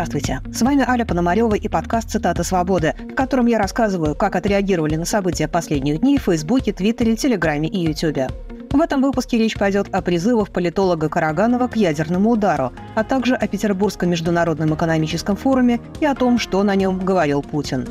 Здравствуйте, с вами Аля Пономарева и подкаст «Цитата свободы», в котором я рассказываю, как отреагировали на события последних дней в Фейсбуке, Твиттере, Телеграме и Ютубе. В этом выпуске речь пойдет о призывах политолога Караганова к ядерному удару, а также о Петербургском международном экономическом форуме и о том, что на нем говорил Путин.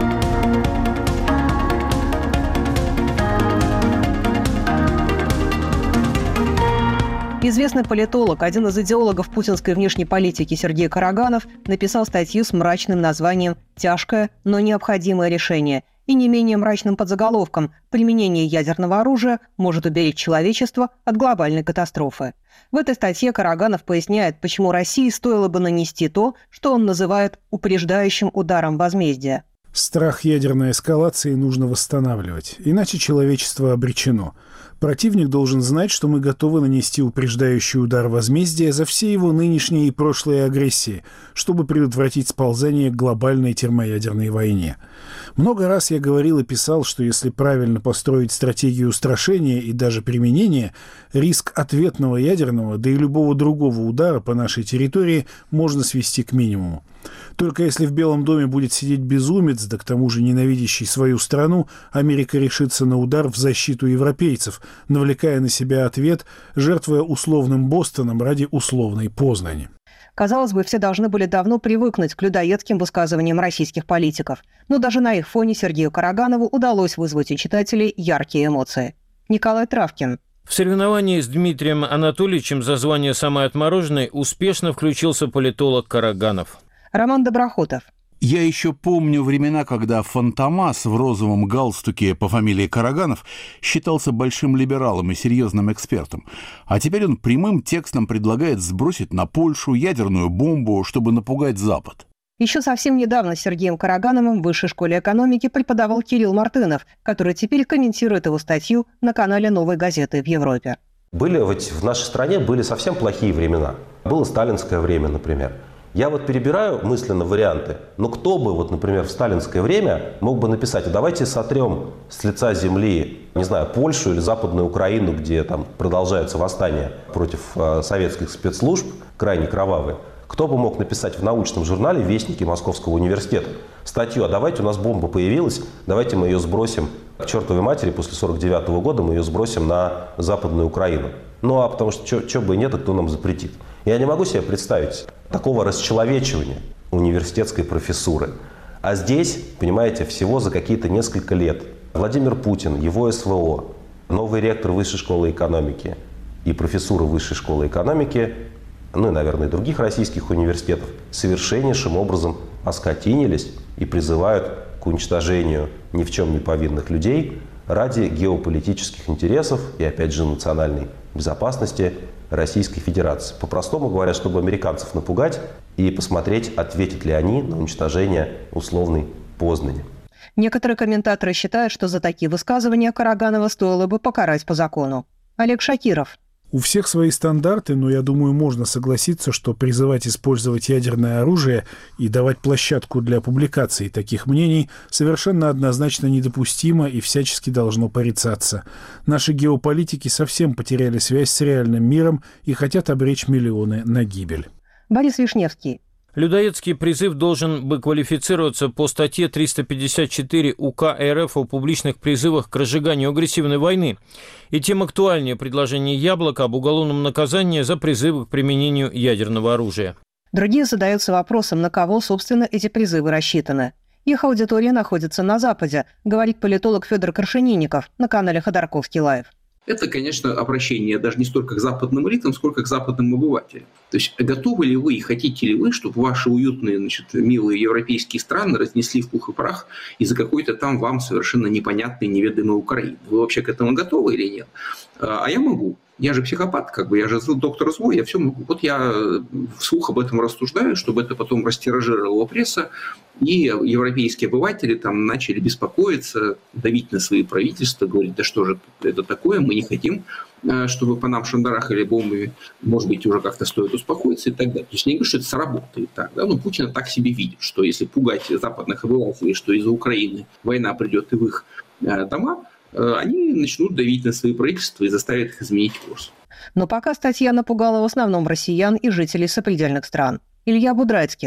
Известный политолог, один из идеологов путинской внешней политики Сергей Караганов написал статью с мрачным названием «Тяжкое, но необходимое решение» и не менее мрачным подзаголовком «Применение ядерного оружия может уберечь человечество от глобальной катастрофы». В этой статье Караганов поясняет, почему России стоило бы нанести то, что он называет упреждающим ударом возмездия. Страх ядерной эскалации нужно восстанавливать, иначе человечество обречено. Противник должен знать, что мы готовы нанести упреждающий удар возмездия за все его нынешние и прошлые агрессии, чтобы предотвратить сползание к глобальной термоядерной войне. Много раз я говорил и писал, что если правильно построить стратегию устрашения и даже применения, риск ответного ядерного, да и любого другого удара по нашей территории можно свести к минимуму. Только если в Белом доме будет сидеть безумец, да к тому же ненавидящий свою страну, Америка решится на удар в защиту европейцев, навлекая на себя ответ, жертвуя условным Бостоном ради условной Познани. Казалось бы, все должны были давно привыкнуть к людоедским высказываниям российских политиков. Но даже на их фоне Сергею Караганову удалось вызвать у читателей яркие эмоции. Николай Травкин. В соревновании с Дмитрием Анатольевичем за звание «Самой отмороженной» успешно включился политолог Караганов. Роман Доброхотов. Я еще помню времена, когда Фантомас в розовом галстуке по фамилии Караганов считался большим либералом и серьезным экспертом. А теперь он прямым текстом предлагает сбросить на Польшу ядерную бомбу, чтобы напугать Запад. Еще совсем недавно с Сергеем Карагановым в Высшей школе экономики преподавал Кирилл Мартынов, который теперь комментирует его статью на канале «Новой газеты» в Европе. В нашей стране были совсем плохие времена. Было сталинское время, например. Я перебираю мысленно варианты, но кто бы, например, в сталинское время мог бы написать: давайте сотрем с лица земли, не знаю, Польшу или Западную Украину, где там продолжаются восстания против советских спецслужб, крайне кровавые. Кто бы мог написать в научном журнале «Вестники Московского университета» статью: а давайте, у нас бомба появилась, давайте мы ее сбросим к чертовой матери, после 1949 года мы ее сбросим на Западную Украину. Потому что что бы и нет, кто нам запретит. Я не могу себе представить такого расчеловечивания университетской профессуры. А здесь, понимаете, всего за какие-то несколько лет Владимир Путин, его СВО, новый ректор Высшей школы экономики и профессура Высшей школы экономики, и, наверное, и других российских университетов, совершеннейшим образом оскотинились и призывают к уничтожению ни в чем не повинных людей ради геополитических интересов и, опять же, национальной безопасности Российской Федерации. По-простому говоря, чтобы американцев напугать и посмотреть, ответят ли они на уничтожение условной Познани. Некоторые комментаторы считают, что за такие высказывания Караганова стоило бы покарать по закону. Олег Шакиров. У всех свои стандарты, но я думаю, можно согласиться, что призывать использовать ядерное оружие и давать площадку для публикации таких мнений совершенно однозначно недопустимо и всячески должно порицаться. Наши геополитики совсем потеряли связь с реальным миром и хотят обречь миллионы на гибель. Борис Вишневский. Людоедский призыв должен бы квалифицироваться по статье 354 УК РФ о публичных призывах к разжиганию агрессивной войны. И тем актуальнее предложение «Яблока» об уголовном наказании за призывы к применению ядерного оружия. Другие задаются вопросом, на кого, собственно, эти призывы рассчитаны. Их аудитория находится на Западе, говорит политолог Федор Крашенинников на канале «Ходорковский лайв». Это, конечно, обращение даже не столько к западным элитам, сколько к западным обывателям. То есть готовы ли вы и хотите ли вы, чтобы ваши уютные, милые европейские страны разнесли в пух и прах из-за какой-то там вам совершенно непонятной, неведомой Украины? Вы вообще к этому готовы или нет? А я могу. Я же психопат, я же доктор злой, я все могу. Я вслух об этом рассуждаю, чтобы это потом растиражировала пресса, и европейские обыватели начали беспокоиться, давить на свои правительства, говорить: да что же это такое, мы не хотим, чтобы по нам шандарахали бомбами, может быть, уже как-то стоит успокоиться и так далее. То есть не говорю, что это сработает так, но Путин так себе видит, что если пугать западных обывателей, что из-за Украины война придет и в их дома, они начнут давить на свои правительства и заставят их изменить курс. Но пока статья напугала в основном россиян и жителей сопредельных стран. Илья Будрацкис.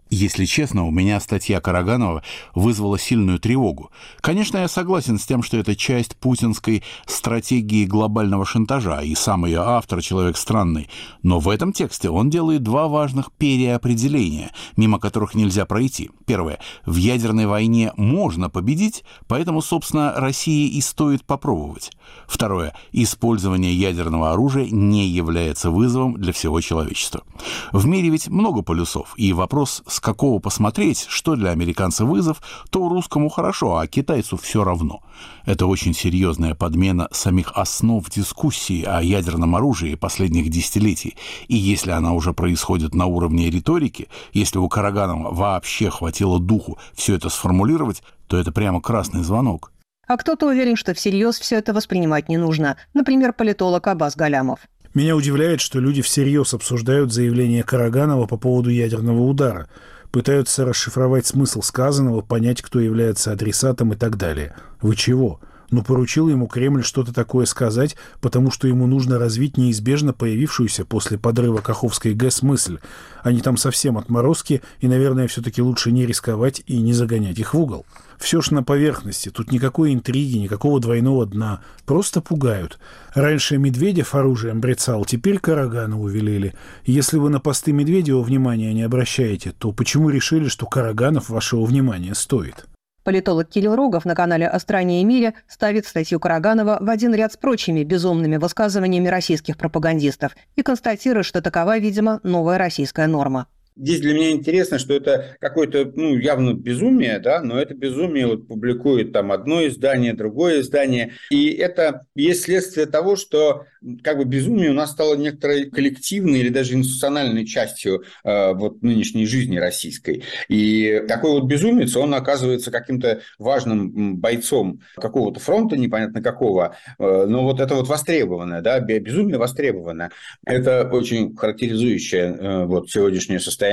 Если честно, у меня статья Караганова вызвала сильную тревогу. Конечно, я согласен с тем, что это часть путинской стратегии глобального шантажа, и сам ее автор человек странный. Но в этом тексте он делает два важных переопределения, мимо которых нельзя пройти. Первое. В ядерной войне можно победить, поэтому, собственно, России и стоит попробовать. Второе. Использование ядерного оружия не является вызовом для всего человечества. В мире ведь много полюсов, и вопрос, с какого посмотреть, что для американца вызов, то русскому хорошо, а китайцу все равно. Это очень серьезная подмена самих основ дискуссии о ядерном оружии последних десятилетий. И если она уже происходит на уровне риторики, если у Караганова вообще хватило духу все это сформулировать, то это прямо красный звонок. А кто-то уверен, что всерьез все это воспринимать не нужно. Например, политолог Аббас Галямов. Меня удивляет, что люди всерьез обсуждают заявление Караганова по поводу ядерного удара, пытаются расшифровать смысл сказанного, понять, кто является адресатом и так далее. Вы чего? Ну, поручил ему Кремль что-то такое сказать, потому что ему нужно развить неизбежно появившуюся после подрыва Каховской ГЭС мысль. Они там совсем отморозки, и, наверное, все-таки лучше не рисковать и не загонять их в угол. Все ж на поверхности, тут никакой интриги, никакого двойного дна. Просто пугают. Раньше Медведев оружием брецал, теперь Караганову велели. Если вы на посты Медведева внимания не обращаете, то почему решили, что Караганов вашего внимания стоит? Политолог Кирилл Рогов на канале «О стране и мире» ставит статью Караганова в один ряд с прочими безумными высказываниями российских пропагандистов и констатирует, что такова, видимо, новая российская норма. Здесь для меня интересно, что это какое-то, явно безумие, да, но это безумие вот публикует там одно издание, другое издание, и это есть следствие того, что как бы безумие у нас стало некоторой коллективной или даже институциональной частью вот нынешней жизни российской. И такой вот безумец, он оказывается каким-то важным бойцом какого-то фронта, непонятно какого, но вот это вот востребованное, да, безумие востребовано. Это очень характеризующее вот сегодняшнее состояние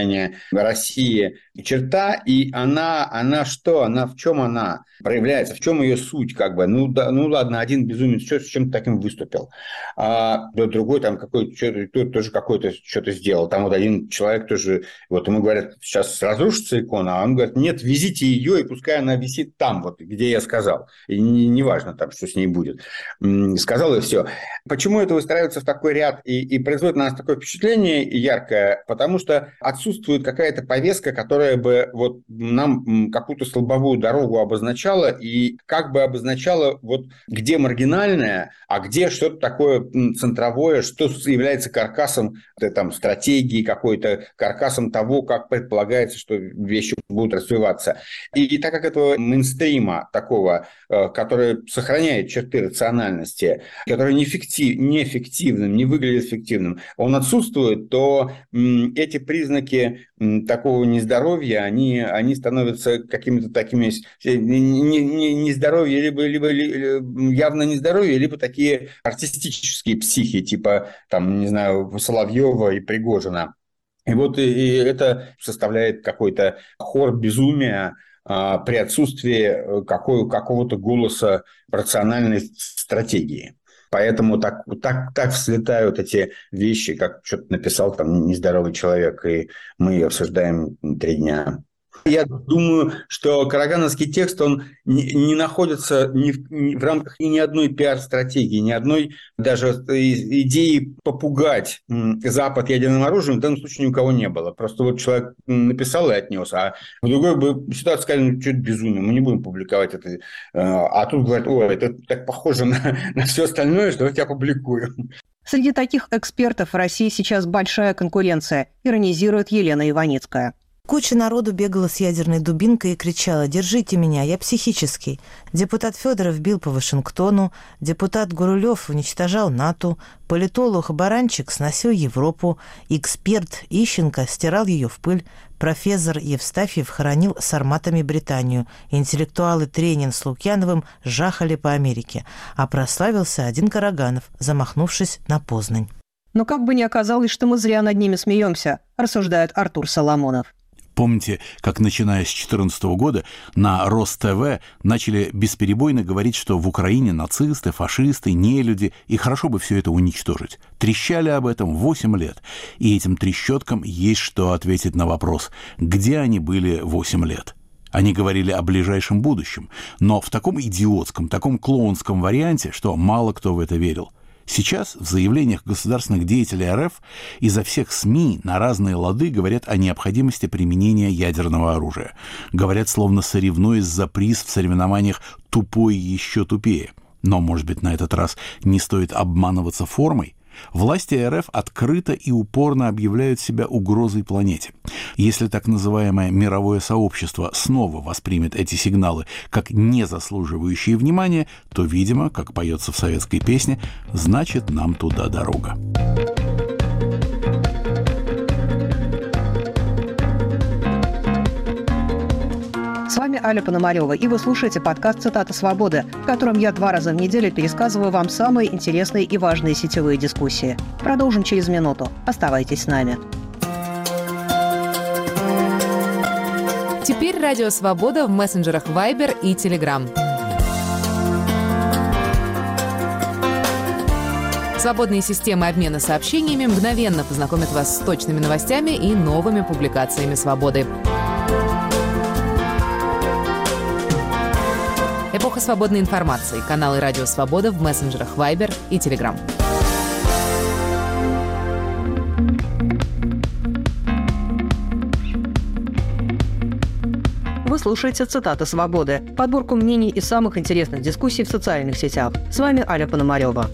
России черта, и она что? Она в чем она проявляется? В чем ее суть? Как бы? Ну ладно, один безумец с чем-то таким выступил, а другой там какой-то тоже какой-то что-то сделал. Там вот один человек тоже, вот ему говорят, сейчас разрушится икона, а он говорит, нет, везите ее, и пускай она висит там, вот где я сказал. И неважно там, что с ней будет. Сказал, и все. Почему это выстраивается в такой ряд и производит на нас такое впечатление яркое? Потому что отсутствует какая-то повестка, которая бы вот нам какую-то столбовую дорогу обозначала и как бы обозначала, вот где маргинальное, а где что-то такое центровое, что является каркасом там, стратегии какой-то, каркасом того, как предполагается, что вещи будут развиваться. И так как этого мейнстрима такого, который сохраняет черты рациональности, который неэффективным, не выглядит эффективным, он отсутствует, то эти признаки такого нездоровья, они становятся какими-то такими нездоровья, либо явно нездоровье, либо такие артистические психи, типа, там, не знаю, Соловьева и Пригожина. И вот и это составляет какой-то хор безумия при отсутствии какого-то голоса рациональной стратегии. Поэтому так взлетают эти вещи, как что-то написал там нездоровый человек, и мы обсуждаем 3 дня. Я думаю, что карагановский текст, он не находится в рамках ни одной пиар-стратегии, ни одной даже идеи попугать Запад ядерным оружием в данном случае ни у кого не было. Просто вот человек написал и отнес, а в другой бы ситуации сказали, что это безумие, мы не будем публиковать это. А тут говорят, это так похоже на все остальное, что давайте опубликуем. Среди таких экспертов в России сейчас большая конкуренция, иронизирует Елена Иваницкая. Куча народу бегала с ядерной дубинкой и кричала «Держите меня, я психический». Депутат Федоров бил по Вашингтону, депутат Гурулев уничтожал НАТО, политолог Баранчик сносил Европу, эксперт Ищенко стирал ее в пыль, профессор Евстафьев хоронил сарматами Британию, интеллектуалы Тренин с Лукьяновым жахали по Америке, а прославился один Караганов, замахнувшись на Познань. Но как бы ни оказалось, что мы зря над ними смеемся, рассуждает Артур Соломонов. Помните, как, начиная с 2014 года, на РосТВ начали бесперебойно говорить, что в Украине нацисты, фашисты, нелюди, и хорошо бы все это уничтожить. Трещали об этом 8 лет. И этим трещоткам есть что ответить на вопрос, где они были 8 лет. Они говорили о ближайшем будущем, но в таком идиотском, таком клоунском варианте, что мало кто в это верил. Сейчас в заявлениях государственных деятелей РФ изо всех СМИ на разные лады говорят о необходимости применения ядерного оружия. Говорят, словно соревнуясь за приз в соревнованиях «тупой еще тупее». Но, может быть, на этот раз не стоит обманываться формой? Власти РФ открыто и упорно объявляют себя угрозой планете. Если так называемое мировое сообщество снова воспримет эти сигналы как не заслуживающие внимания, то, видимо, как поется в советской песне, значит, нам туда дорога. С вами Аля Пономарева, и вы слушаете подкаст «Цитата свободы», в котором я 2 раза в неделю пересказываю вам самые интересные и важные сетевые дискуссии. Продолжим через минуту. Оставайтесь с нами. Теперь Радио Свобода в мессенджерах Viber и Telegram. Свободные системы обмена сообщениями мгновенно познакомят вас с точными новостями и новыми публикациями «Свободы». Эпоха свободной информации. Каналы Радио Свобода в мессенджерах Viber и Telegram. Вы слушаете «Цитаты свободы» – подборку мнений и самых интересных дискуссий в социальных сетях. С вами Аля Пономарева.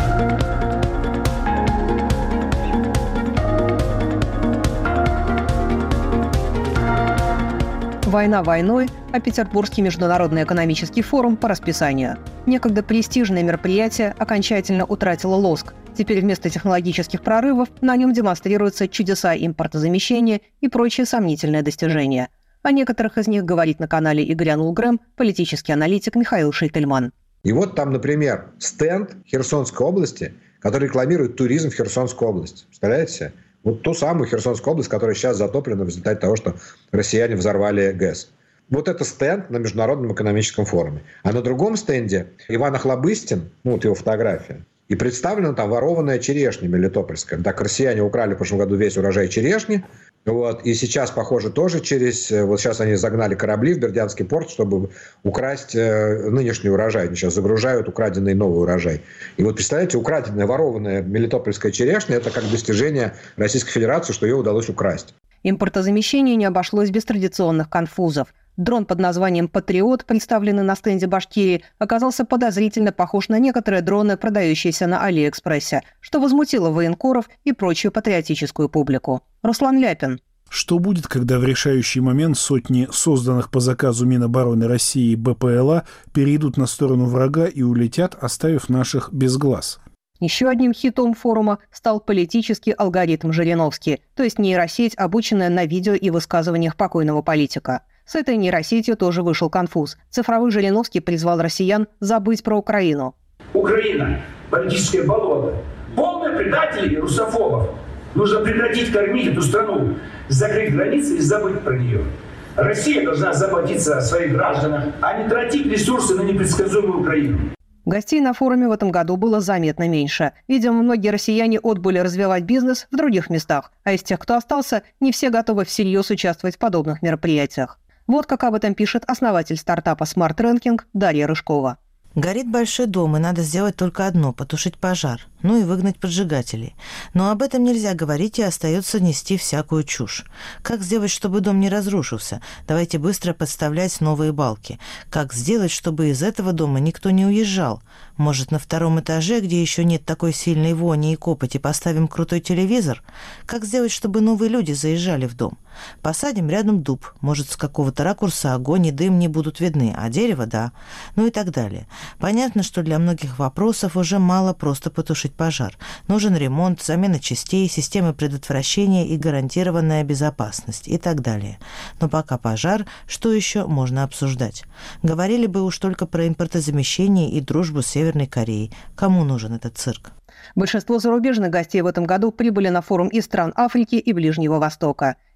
Война войной, а Петербургский международный экономический форум по расписанию. Некогда престижное мероприятие окончательно утратило лоск. Теперь вместо технологических прорывов на нем демонстрируются чудеса импортозамещения и прочие сомнительные достижения. О некоторых из них говорит на канале «И грянул Грэм» политический аналитик Михаил Шейтельман. И вот там, например, стенд Херсонской области, который рекламирует туризм в Херсонской области. Представляете себе? Вот ту самую Херсонскую область, которая сейчас затоплена в результате того, что россияне взорвали ГЭС. Вот это стенд на Международном экономическом форуме. А на другом стенде Иван Охлобыстин, вот его фотография, и представлена там ворованная черешня мелитопольская. Так россияне украли в прошлом году весь урожай черешни. Вот, и сейчас, похоже, тоже вот сейчас они загнали корабли в Бердянский порт, чтобы украсть нынешний урожай. Они сейчас загружают украденный новый урожай. И вот, представляете, украденная, ворованная мелитопольская черешня – это как достижение Российской Федерации, что ее удалось украсть. Импортозамещение не обошлось без традиционных конфузов. Дрон под названием «Патриот», представленный на стенде Башкирии, оказался подозрительно похож на некоторые дроны, продающиеся на Алиэкспрессе, что возмутило военкоров и прочую патриотическую публику. Руслан Ляпин. Что будет, когда в решающий момент сотни созданных по заказу Минобороны России БПЛА перейдут на сторону врага и улетят, оставив наших без глаз? Еще одним хитом форума стал политический алгоритм Жириновский, то есть нейросеть, обученная на видео и высказываниях покойного политика. С этой нейросетью тоже вышел конфуз. Цифровой Жириновский призвал россиян забыть про Украину. Украина – политическое болото. Полное предателей и русофобов. Нужно прекратить кормить эту страну, закрыть границы и забыть про нее. Россия должна заботиться о своих гражданах, а не тратить ресурсы на непредсказуемую Украину. Гостей на форуме в этом году было заметно меньше. Видимо, многие россияне отбыли развивать бизнес в других местах, а из тех, кто остался, не все готовы всерьез участвовать в подобных мероприятиях. Вот как об этом пишет основатель стартапа Smart Ranking Дарья Рыжкова. Горит большой дом, и надо сделать только одно – потушить пожар, ну и выгнать поджигателей. Но об этом нельзя говорить, и остается нести всякую чушь. Как сделать, чтобы дом не разрушился? Давайте быстро подставлять новые балки. Как сделать, чтобы из этого дома никто не уезжал? Может, на 2-м этаже, где еще нет такой сильной вони и копоти, поставим крутой телевизор? Как сделать, чтобы новые люди заезжали в дом? Посадим рядом дуб. Может, с какого-то ракурса огонь и дым не будут видны, а дерево – да. Ну и так далее. Понятно, что для многих вопросов уже мало просто потушить пожар. Нужен ремонт, замена частей, системы предотвращения и гарантированная безопасность и так далее. Но пока пожар, что еще можно обсуждать? Говорили бы уж только про импортозамещение и дружбу с Северной Кореей. Кому нужен этот цирк? Большинство зарубежных гостей в этом году прибыли на форум из стран Африки и Ближнего Востока.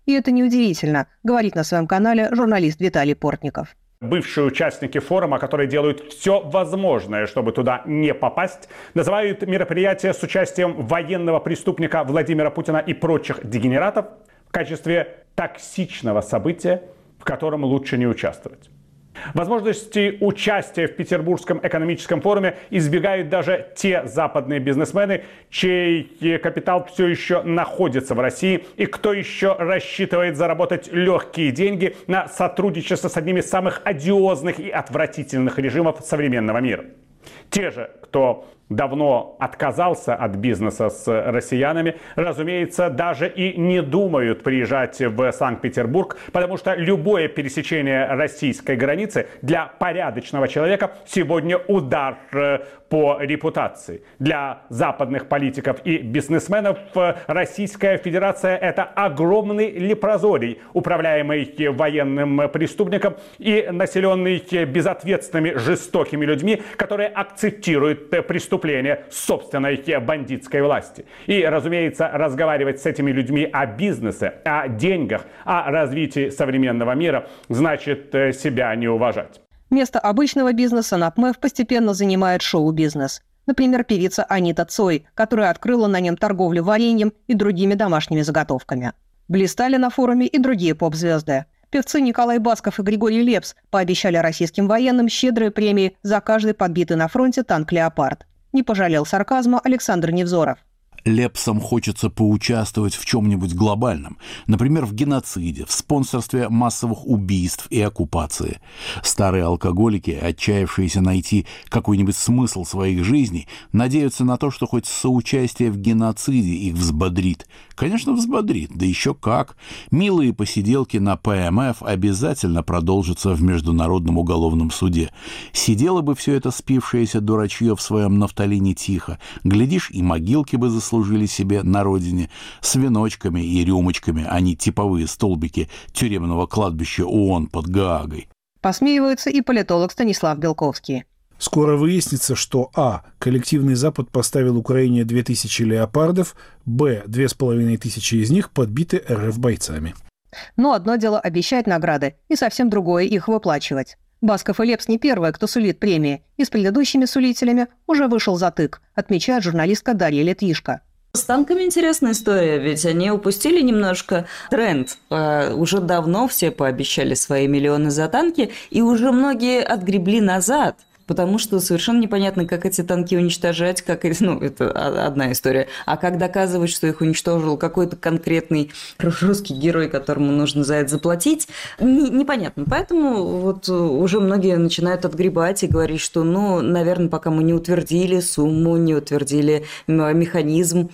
И это неудивительно, говорит на своем канале журналист Виталий Портников. Бывшие участники форума, которые делают все возможное, чтобы туда не попасть, называют мероприятие с участием военного преступника Владимира Путина и прочих дегенератов в качестве токсичного события, в котором лучше не участвовать. Возможности участия в Петербургском экономическом форуме избегают даже те западные бизнесмены, чей капитал все еще находится в России и кто еще рассчитывает заработать легкие деньги на сотрудничество с одним из самых одиозных и отвратительных режимов современного мира. Те же, кто давно отказался от бизнеса с россиянами, разумеется, даже и не думают приезжать в Санкт-Петербург, потому что любое пересечение российской границы для порядочного человека сегодня удар по репутации. Для западных политиков и бизнесменов Российская Федерация – это огромный лепрозорий, управляемый военным преступником и населенный безответственными жестокими людьми, которые акцептируют преступления собственной бандитской власти. И, разумеется, разговаривать с этими людьми о бизнесе, о деньгах, о развитии современного мира значит себя не уважать. Место обычного бизнеса НАПМЭФ постепенно занимает шоу-бизнес. Например, певица Анита Цой, которая открыла на нем торговлю вареньем и другими домашними заготовками. Блистали на форуме и другие поп-звезды. Певцы Николай Басков и Григорий Лепс пообещали российским военным щедрые премии за каждый подбитый на фронте танк «Леопард». Не пожалел сарказма Александр Невзоров. Лепсам хочется поучаствовать в чем-нибудь глобальном, например, в геноциде, в спонсорстве массовых убийств и оккупации. Старые алкоголики, отчаявшиеся найти какой-нибудь смысл своих жизней, надеются на то, что хоть соучастие в геноциде их взбодрит. Конечно, взбодрит, да еще как. Милые посиделки на ПМФ обязательно продолжатся в Международном уголовном суде. Сидело бы все это спившееся дурачье в своем нафталине тихо. Глядишь, и могилки бы заслужили себе на родине с веночками и рюмочками, а не типовые столбики тюремного кладбища ООН под Гаагой. Посмеивается и политолог Станислав Белковский. Скоро выяснится, что а. Коллективный Запад поставил Украине 2000 леопардов, б. 2500 из них подбиты РФ бойцами. Но одно дело обещать награды, и совсем другое их выплачивать. Басков и Лепс не первые, кто сулит премии, и с предыдущими сулителями уже вышел затык, отмечает журналистка Дарья Летвишко. С танками интересная история, ведь они упустили немножко тренд. Уже давно все пообещали свои миллионы за танки, и уже многие отгребли назад. Потому что совершенно непонятно, как эти танки уничтожать, это одна история. А как доказывать, что их уничтожил какой-то конкретный русский герой, которому нужно за это заплатить, непонятно. Поэтому вот уже многие начинают отгребать и говорить, что, наверное, пока мы не утвердили сумму, не утвердили механизм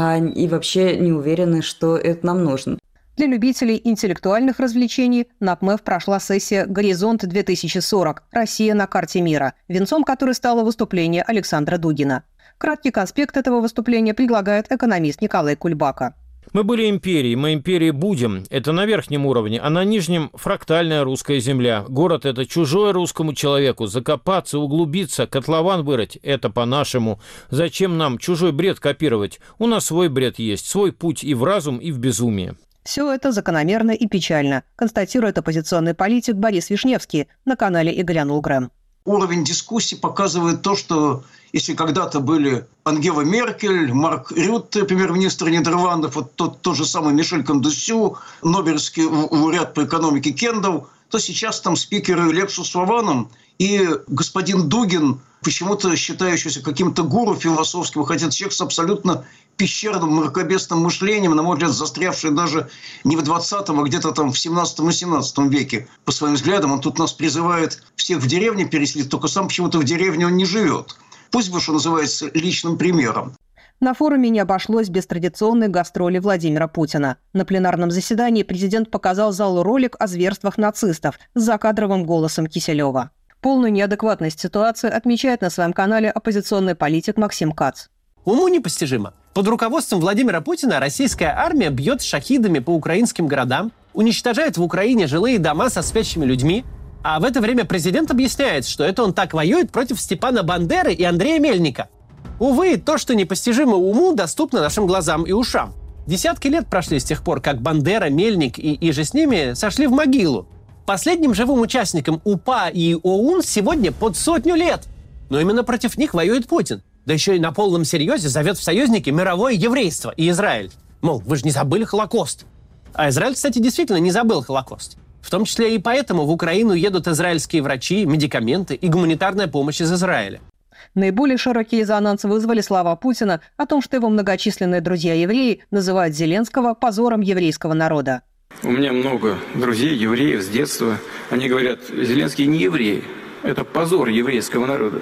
и вообще не уверены, что это нам нужно. Для любителей интеллектуальных развлечений НАПМЭФ прошла сессия «Горизонт-2040. Россия на карте мира», венцом которой стало выступление Александра Дугина. Краткий конспект этого выступления предлагает экономист Николай Кульбака. Мы были империей, мы империей будем. Это на верхнем уровне, а на нижнем – фрактальная русская земля. Город – это чужое русскому человеку. Закопаться, углубиться, котлован вырыть – это по-нашему. Зачем нам чужой бред копировать? У нас свой бред есть, свой путь и в разум, и в безумие. Все это закономерно и печально, констатирует оппозиционный политик Борис Вишневский на канале «И Грем». Уровень дискуссии показывает то, что если когда-то были Ангела Меркель, Марк Рютте, премьер-министр Нидерландов, вот тот же самый Мишель Кондесю, Нобелевский лауреат по экономике Кендалл, то сейчас там спикеры Лепсу с Вованом и господин Дугин, почему-то считающийся каким-то гуру философским, хотя человек с абсолютно пещерным, мракобесным мышлением, на мой взгляд, застрявший даже не в 20-м, а где-то там в 17 и 17 веке. По своим взглядам он тут нас призывает всех в деревне переселить, только сам почему-то в деревне он не живет. Пусть бы, что называется, личным примером. На форуме не обошлось без традиционной гастроли Владимира Путина. На пленарном заседании президент показал залу ролик о зверствах нацистов с закадровым голосом Киселева. Полную неадекватность ситуации отмечает на своем канале оппозиционный политик Максим Кац. Уму непостижимо. Под руководством Владимира Путина российская армия бьет шахидами по украинским городам, уничтожает в Украине жилые дома со спящими людьми, а в это время президент объясняет, что это он так воюет против Степана Бандеры и Андрея Мельника. Увы, то, что непостижимо уму, доступно нашим глазам и ушам. Десятки лет прошли с тех пор, как Бандера, Мельник и же с ними сошли в могилу. Последним живым участникам УПА и ОУН сегодня под 100 лет. Но именно против них воюет Путин. Да еще и на полном серьезе зовет в союзники мировое еврейство и Израиль. Мол, вы же не забыли Холокост. А Израиль, кстати, действительно не забыл Холокост. В том числе и поэтому в Украину едут израильские врачи, медикаменты и гуманитарная помощь из Израиля. Наиболее широкий резонанс вызвали слова Путина о том, что его многочисленные друзья-евреи называют Зеленского позором еврейского народа. У меня много друзей, евреев с детства. Они говорят, Зеленский не еврей. Это позор еврейского народа.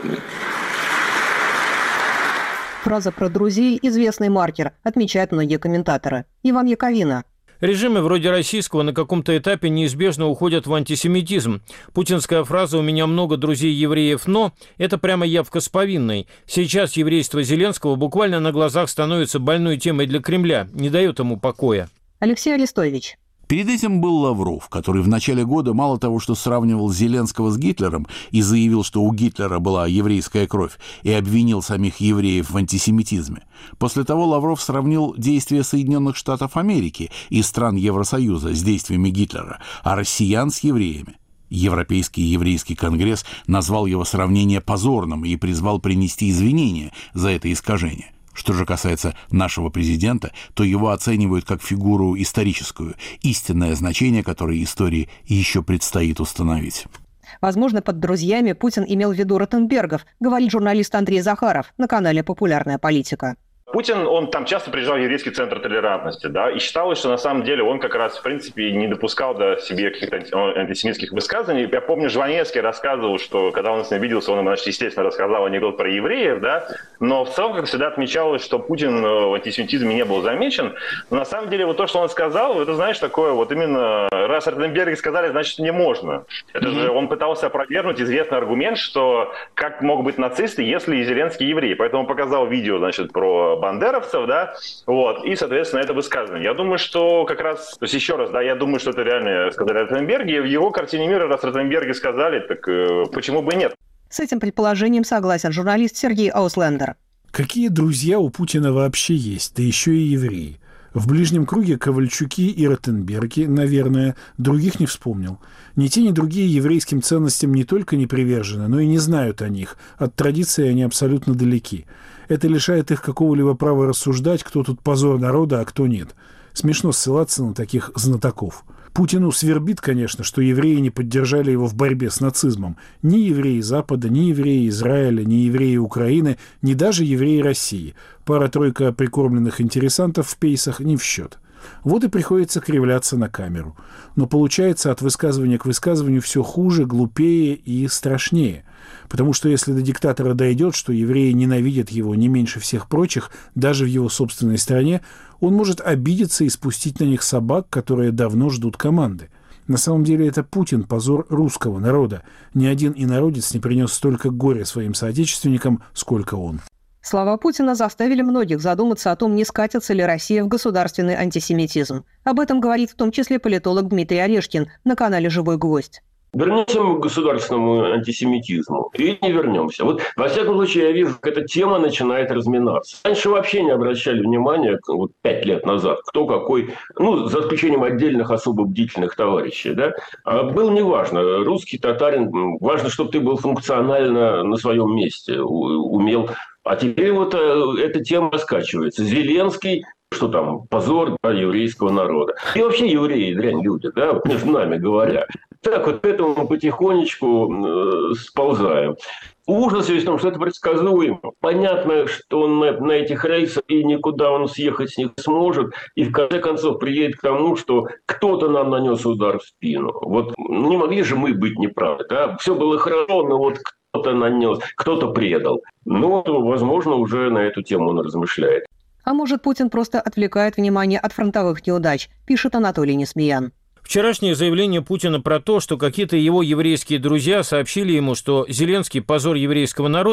Фраза про друзей – известный маркер, отмечают многие комментаторы. Иван Яковина. Режимы вроде российского на каком-то этапе неизбежно уходят в антисемитизм. Путинская фраза «у меня много друзей-евреев, но» – это прямо явка с повинной. Сейчас еврейство Зеленского буквально на глазах становится больной темой для Кремля, не дает ему покоя. Алексей Арестович. Перед этим был Лавров, который в начале года мало того, что сравнивал Зеленского с Гитлером и заявил, что у Гитлера была еврейская кровь, и обвинил самих евреев в антисемитизме. После того Лавров сравнил действия Соединенных Штатов Америки и стран Евросоюза с действиями Гитлера, а россиян с евреями. Европейский еврейский конгресс назвал его сравнение позорным и призвал принести извинения за это искажение. Что же касается нашего президента, то его оценивают как фигуру историческую, истинное значение которой истории еще предстоит установить. Возможно, под друзьями Путин имел в виду Ротенбергов, говорит журналист Андрей Захаров на канале «Популярная политика». Путин, он там часто приезжал в еврейский центр толерантности, да, и считалось, что на самом деле он как раз, в принципе, не допускал до себе каких-то антисемитских высказываний. Я помню, Жванецкий рассказывал, что когда он с ним виделся, он ему, значит, естественно, рассказал анекдот про евреев, да, но в целом, как всегда, отмечалось, что Путин в антисемитизме не был замечен. Но на самом деле вот то, что он сказал, это, знаешь, такое вот именно, раз Ротенберги сказали, значит, не можно. Это же он пытался опровергнуть известный аргумент, что как могут быть нацисты, если и Зеленский еврей. Поэтому он показал видео, значит, про бандеровцев, да, вот, и, соответственно, это высказывание. Я думаю, что как раз, то есть еще раз, да, я думаю, что это реально сказали Ротенберги, в его картине мира, раз Ротенберги сказали, так почему бы и нет? С этим предположением согласен журналист Сергей Ауслендер. Какие друзья у Путина вообще есть, да еще и евреи? В ближнем круге Ковальчуки и Ротенберги, наверное, других не вспомнил. Ни те, ни другие еврейским ценностям не только не привержены, но и не знают о них. От традиции они абсолютно далеки. Это лишает их какого-либо права рассуждать, кто тут позор народа, а кто нет. Смешно ссылаться на таких знатоков. Путину свербит, конечно, что евреи не поддержали его в борьбе с нацизмом. Ни евреи Запада, ни евреи Израиля, ни евреи Украины, ни даже евреи России. Пара-тройка прикормленных интересантов в пейсах не в счет. Вот и приходится кривляться на камеру. Но получается от высказывания к высказыванию все хуже, глупее и страшнее. Потому что если до диктатора дойдет, что евреи ненавидят его не меньше всех прочих, даже в его собственной стране, он может обидеться и спустить на них собак, которые давно ждут команды. На самом деле это Путин – позор русского народа. Ни один инородец не принес столько горя своим соотечественникам, сколько он. Слова Путина заставили многих задуматься о том, не скатится ли Россия в государственный антисемитизм. Об этом говорит в том числе политолог Дмитрий Орешкин на канале «Живой гвоздь». Вернемся мы к государственному антисемитизму. И не вернемся. Вот, во всяком случае, я вижу, как эта тема начинает разминаться. Раньше вообще не обращали внимания, вот 5 лет назад, кто какой, ну, за исключением отдельных особо бдительных товарищей, да, а было неважно, русский, татарин, важно, чтобы ты был функционально на своем месте, умел. А теперь вот эта тема раскачивается. Зеленский, что там, позор, да, еврейского народа. И вообще евреи дрянь люди, да, между нами говоря. Так вот к этому мы потихонечку сползаем. Ужас весь в том, что это предсказуемо. Понятно, что он на этих рейсах и никуда он съехать с них сможет. И в конце концов приедет к тому, что кто-то нам нанес удар в спину. Вот не могли же мы быть неправы. Да? Все было хорошо, но вот кто-то нанес, кто-то предал. Ну, возможно, уже на эту тему он размышляет. А может, Путин просто отвлекает внимание от фронтовых неудач, пишет Анатолий Несмеян. Вчерашнее заявление Путина про то, что какие-то его еврейские друзья сообщили ему, что Зеленский – позор еврейского народа,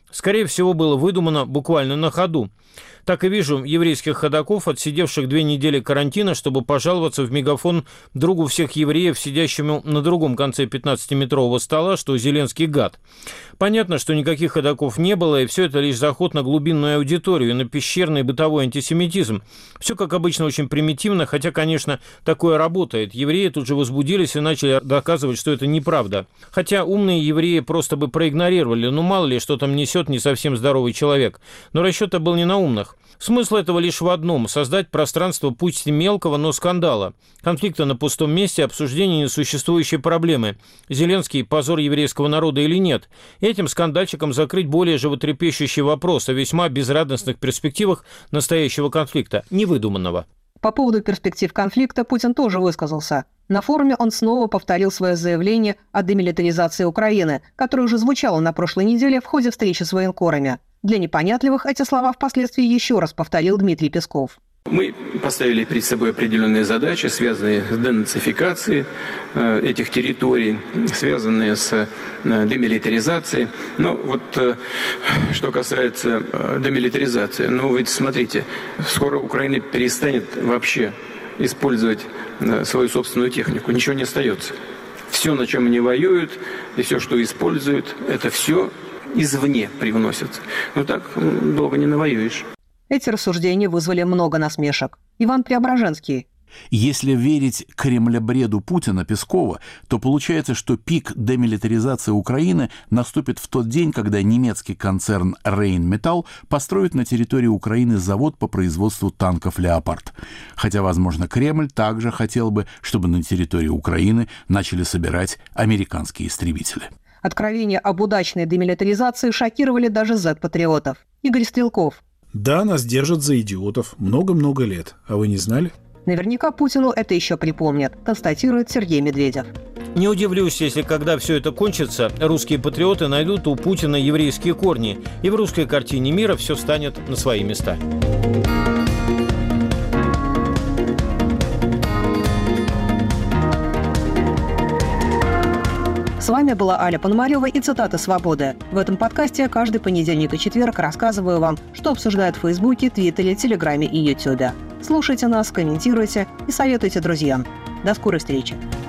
скорее всего, было выдумано буквально на ходу. Так и вижу еврейских ходаков, отсидевших 2 недели карантина, чтобы пожаловаться в мегафон другу всех евреев, сидящему на другом конце 15-метрового стола, что Зеленский гад. Понятно, что никаких ходаков не было, и все это лишь заход на глубинную аудиторию, на пещерный бытовой антисемитизм. Все, как обычно, очень примитивно, хотя, конечно, такое работает. Евреи тут же возбудились и начали доказывать, что это неправда. Хотя умные евреи просто бы проигнорировали, мало ли, что там несет не совсем здоровый человек. Но расчет-то был не на умных. Смысл этого лишь в одном – создать пространство пусть и мелкого, но скандала. Конфликта на пустом месте, обсуждения несуществующей проблемы. Зеленский – позор еврейского народа или нет? Этим скандальчиком закрыть более животрепещущий вопрос о весьма безрадостных перспективах настоящего конфликта, невыдуманного. По поводу перспектив конфликта Путин тоже высказался. На форуме он снова повторил свое заявление о демилитаризации Украины, которое уже звучало на прошлой неделе в ходе встречи с военкорами. Для непонятливых эти слова впоследствии еще раз повторил Дмитрий Песков. Мы поставили перед собой определенные задачи, связанные с денацификацией этих территорий, связанные с демилитаризацией. Что касается демилитаризации, ведь смотрите, скоро Украина перестанет вообще использовать свою собственную технику, ничего не остается. Все, на чем они воюют, и все, что используют, это все извне привносится. Так долго не навоюешь. Эти рассуждения вызвали много насмешек. Иван Преображенский. Если верить кремлебреду Путина Пескова, то получается, что пик демилитаризации Украины наступит в тот день, когда немецкий концерн Rheinmetall построит на территории Украины завод по производству танков «Леопард». Хотя, возможно, Кремль также хотел бы, чтобы на территории Украины начали собирать американские истребители. Откровения об удачной демилитаризации шокировали даже Z-патриотов. Игорь Стрелков. Да, нас держат за идиотов много-много лет. А вы не знали? Наверняка Путину это еще припомнят, констатирует Сергей Медведев. Не удивлюсь, если когда все это кончится, русские патриоты найдут у Путина еврейские корни, и в русской картине мира все встанет на свои места. С вами была Аля Пономарева и цитаты «Свободы». В этом подкасте каждый понедельник и четверг рассказываю вам, что обсуждают в Фейсбуке, Твиттере, Телеграме и Ютубе. Слушайте нас, комментируйте и советуйте друзьям. До скорой встречи.